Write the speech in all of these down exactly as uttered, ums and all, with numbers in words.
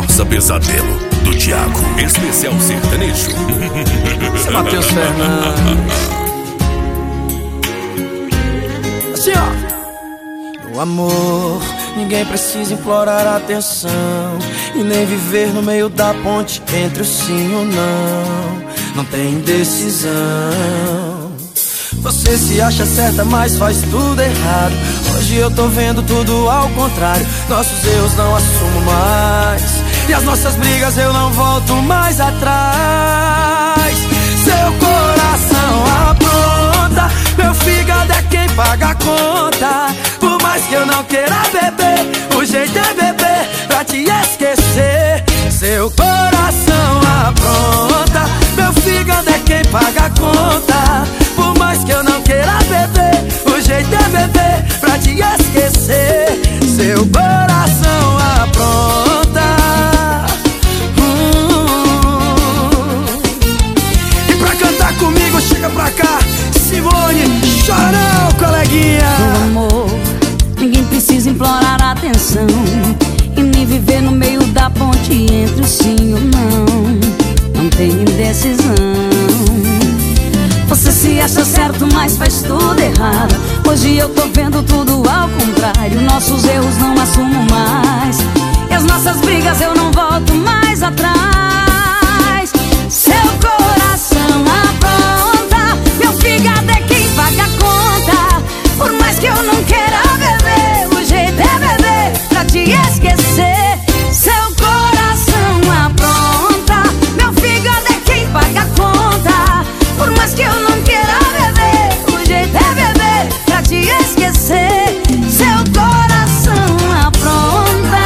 Força Pesadelo, do Thiago, especial sertanejo. Seu Matheus Fernandes. Assim, ó. No amor, ninguém precisa implorar atenção e nem viver no meio da ponte entre o sim e o não. Não tem indecisão. Você se acha certa, mas faz tudo errado. Hoje eu tô vendo tudo ao contrário. Nossos erros não assumo mais, e as nossas brigas eu não volto mais atrás. Seu coração apronta, meu fígado é quem paga a conta. Por mais que eu não queira beber, o jeito é beber pra te esquecer. Seu coração apronta, meu fígado é quem paga a conta. Por mais que eu não queira beber, o jeito é beber pra te esquecer. Seu coração apronta. hum. E pra cantar comigo, chega pra cá, Simone, chora não, coleguinha. No amor, ninguém precisa implorar atenção e nem viver no meio da ponte entre o sim e o não. Não tem indecisão. Você se acha certo, mas faz tudo errado. Hoje eu tô vendo tudo ao contrário. Nossos erros não assumo mais, e as nossas brigas eu não volto mais atrás. Seu coração apronta, meu fígado é quem paga a conta. Por mais que eu não queira beber, o jeito é beber pra te esquecer. Seu coração apronta, meu fígado é quem paga a conta. Por mais que eu não queira beber, o jeito é beber pra te esquecer. Seu coração apronta,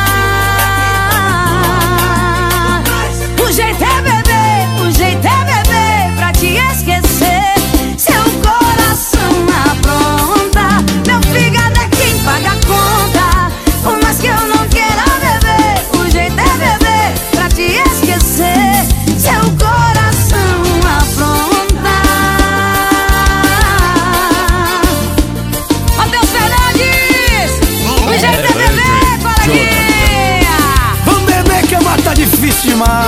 o jeito é beber, o jeito é beber pra te esquecer. Seu coração apronta, meu fígado é quem paga a conta. Por mais que eu não queira beber, o jeito é beber pra te esquecer. Seu coração apronta. Matheus Fernandes, o jeito é beber, coleguinha. Vamos beber que a mata tá difícil demais.